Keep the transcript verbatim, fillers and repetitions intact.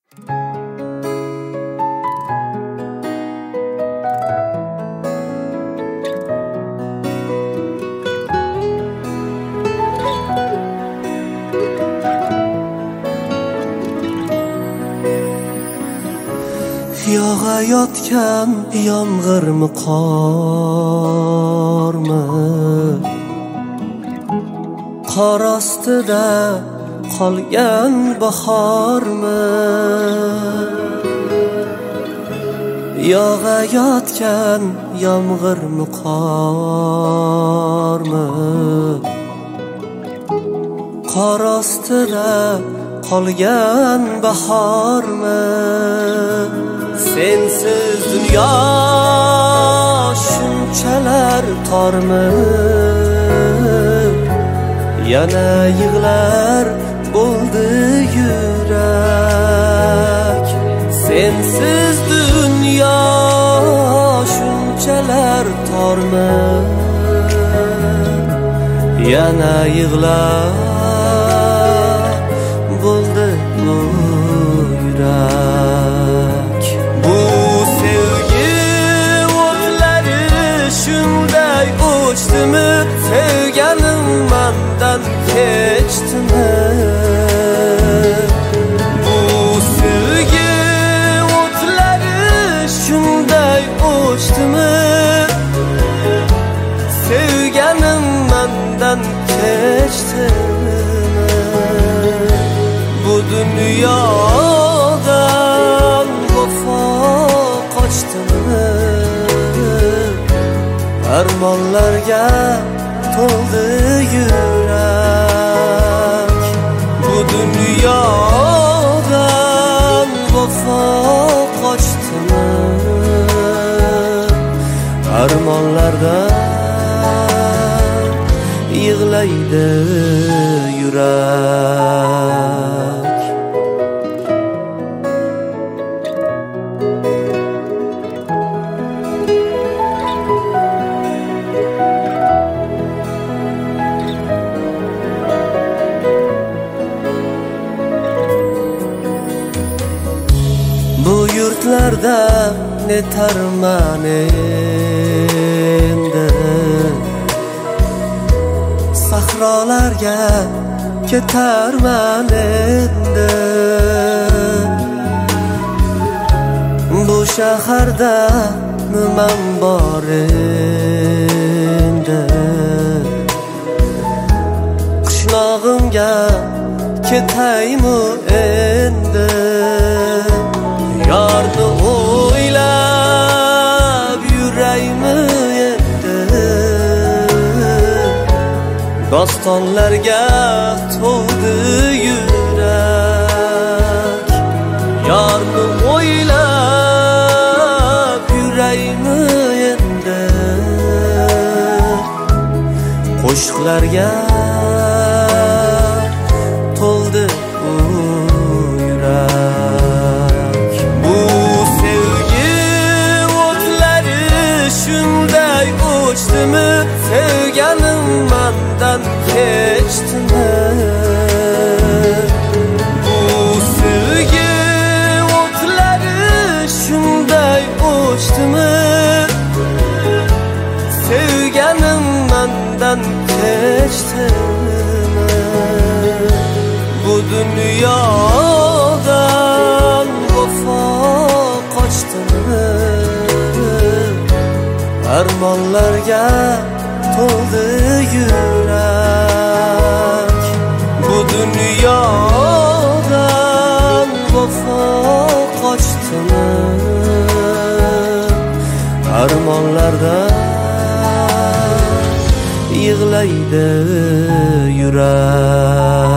Yog'ayotgan yomg'irmi qormi, qor ostida qolgan bahormi? Yog'ayotgan yomg'irmi qormi, qor ostida qolgan bahormi? Sensiz dunyo shunchalar tormi, yana yig'lar bo'ldi yurak. Sensiz dunyo shunchalar tormi, yana yig'lar bo'ldi yurak. Bu sevgi o'tlari shunday o'chdimi, sevganim mendan kechdimi? Bu sevgi o'tlari shunday o'chdimi, sevganim mendan kechdimi? Bu dunyodan vafo qochdimi, armonlarga to'ldi yurak. Bu dunyodan vafo qochdimi, armonlardan yig'laydi yurak. Bu yurtlarda netarman endi, sahrolarga ketarman endi. Bu shaharda nimam bor endi, qishlog'imga ketaymi endi? Yarni o'ylab yuraymi endi, dostonlarga to'ldi yurak. Yarni o'ylab yuraymi endi, qo'shiqlarga to'ldi yurak. Bu sevgi o'tlari shunday o'chdimi, sevganim mendan kechdimi? Bu sevgi o'tlari shunday o'chdimi, sevganim mendan kechdimi? Bu dunyodan vafo qochdimi, armonlarga to'ldi yurak. Bu dunyodan vafo qochdimi, armonlardan yig'laydi yurak.